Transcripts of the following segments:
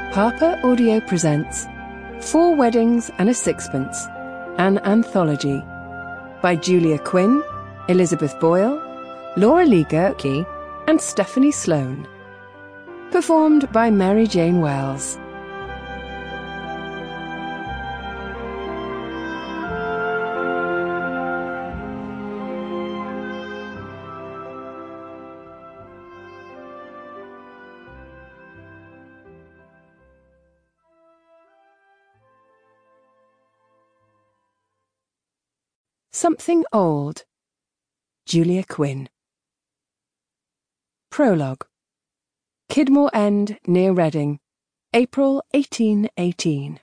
Harper Audio presents 4 Weddings and a Sixpence, an anthology by Julia Quinn, Elizabeth Boyle, Laura Lee Gerke and Stephanie Sloane. Performed by Mary Jane Wells. Something Old. Julia Quinn. Prologue. Kidmore End, near Reading, April 1818.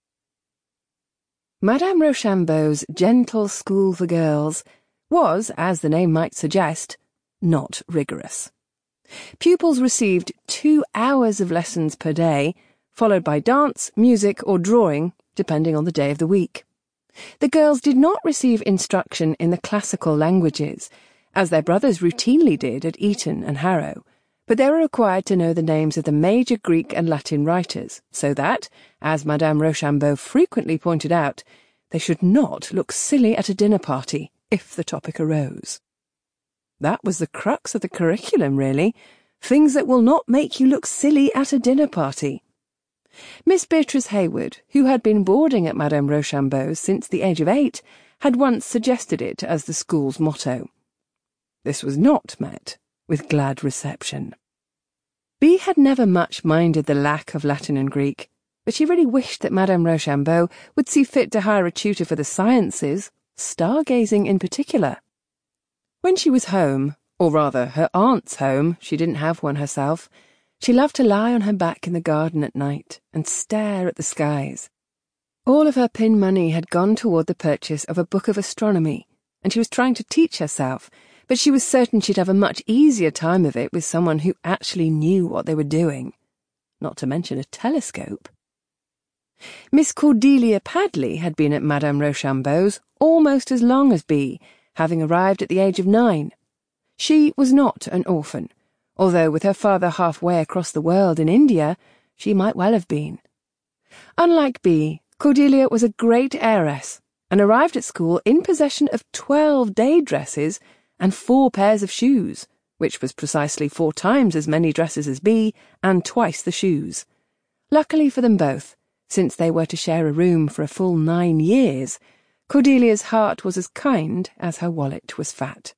Madame Rochambeau's gentle school for girls was, as the name might suggest, not rigorous. Pupils received 2 hours of lessons per day, followed by dance, music, or drawing, depending on the day of the week. The girls did not receive instruction in the classical languages, as their brothers routinely did at Eton and Harrow, but they were required to know the names of the major Greek and Latin writers, so that, as Madame Rochambeau frequently pointed out, they should not look silly at a dinner party, if the topic arose. That was the crux of the curriculum, really, things that will not make you look silly at a dinner party. Miss Beatrice Hayward, who had been boarding at Madame Rochambeau's since the age of 8, had once suggested it as the school's motto. This was not met with glad reception. Bea had never much minded the lack of Latin and Greek, but she really wished that Madame Rochambeau would see fit to hire a tutor for the sciences, stargazing in particular. When she was home, or rather her aunt's home, she didn't have one herself, she loved to lie on her back in the garden at night and stare at the skies. All of her pin money had gone toward the purchase of a book of astronomy, and she was trying to teach herself, but she was certain she'd have a much easier time of it with someone who actually knew what they were doing, not to mention a telescope. Miss Cordelia Padley had been at Madame Rochambeau's almost as long as Bea, having arrived at the age of 9. She was not an orphan, although with her father halfway across the world in India, she might well have been. Unlike Bea, Cordelia was a great heiress, and arrived at school in possession of 12 day dresses and 4 pairs of shoes, which was precisely 4 times as many dresses as Bea, and twice the shoes. Luckily for them both, since they were to share a room for a full 9 years, Cordelia's heart was as kind as her wallet was fat.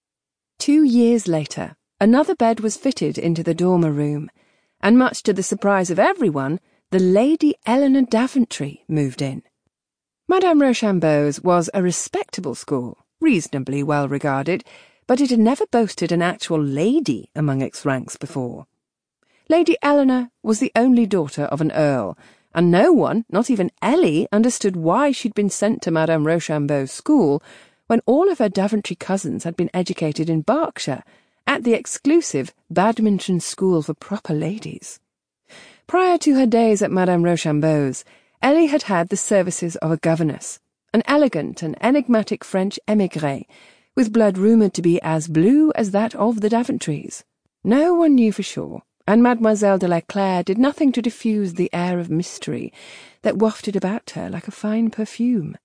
2 years later, another bed was fitted into the dormer room, and much to the surprise of everyone, the Lady Eleanor Daventry moved in. Madame Rochambeau's was a respectable school, reasonably well regarded, but it had never boasted an actual lady among its ranks before. Lady Eleanor was the only daughter of an earl, and no one, not even Ellie, understood why she'd been sent to Madame Rochambeau's school when all of her Daventry cousins had been educated in Berkshire, at the exclusive Badminton School for Proper Ladies. Prior to her days at Madame Rochambeau's, Ellie had had the services of a governess, an elegant and enigmatic French émigré, with blood rumoured to be as blue as that of the Daventrys. No one knew for sure, and Mademoiselle de la Clare did nothing to diffuse the air of mystery that wafted about her like a fine perfume.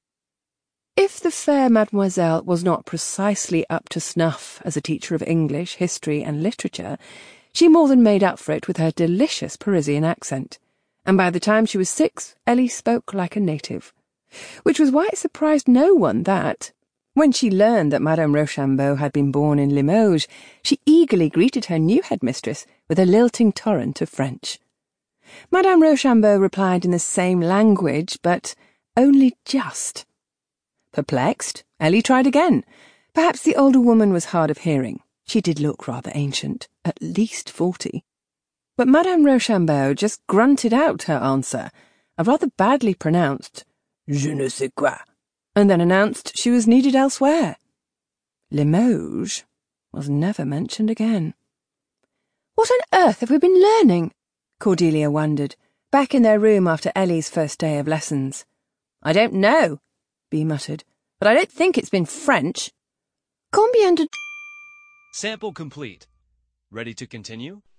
If the fair Mademoiselle was not precisely up to snuff as a teacher of English, history, and literature, she more than made up for it with her delicious Parisian accent, and by the time she was 6, Ellie spoke like a native, which was why it surprised no one that, when she learned that Madame Rochambeau had been born in Limoges, she eagerly greeted her new headmistress with a lilting torrent of French. Madame Rochambeau replied in the same language, but only just. Perplexed, Ellie tried again. Perhaps the older woman was hard of hearing. She did look rather ancient, at least 40. But Madame Rochambeau just grunted out her answer, a rather badly pronounced je ne sais quoi, and then announced she was needed elsewhere. Limoges was never mentioned again. "What on earth have we been learning?" Cordelia wondered, back in their room after Ellie's first day of lessons. "I don't know," Bea muttered, "but I don't think it's been French." "Combien de—" Sample complete. Ready to continue?